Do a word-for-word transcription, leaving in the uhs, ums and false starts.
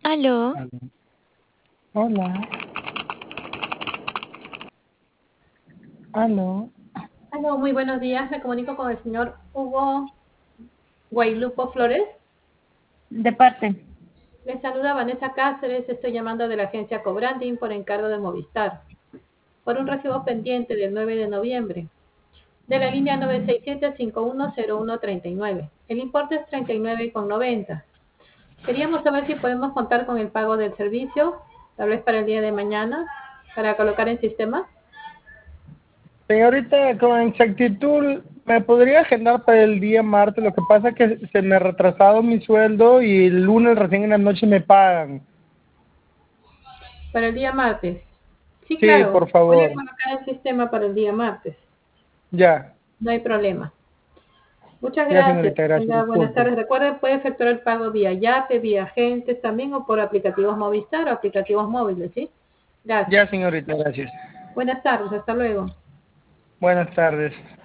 Aló, Aló. Hola, aló. Aló, muy buenos días. Me comunico con el señor Hugo Guaylupo Flores. De parte. Le saluda Vanessa Cáceres. Estoy llamando de la agencia Cobranding por encargo de Movistar, por un recibo pendiente del nueve de noviembre, de la línea nueve seis siete, cinco uno cero uno tres nueve. El importe es treinta y nueve con noventa. Queríamos saber si podemos contar con el pago del servicio, tal vez para el día de mañana, para colocar en sistema. Señorita, con exactitud, ¿me podría agendar para el día martes? Lo que pasa es que se me ha retrasado mi sueldo y el lunes recién en la noche me pagan. Para el día martes. Sí, Sí, claro. por Voy a favor. colocar el sistema para el día martes. Ya, No hay problema. Muchas ya gracias. señorita, gracias, Tenga buenas disculpe. tardes. Recuerde, puede efectuar el pago vía Yape, vía agentes también o por aplicativos Movistar o aplicativos móviles, ¿sí? Gracias. Ya señorita, gracias. Buenas tardes. Hasta luego. Buenas tardes.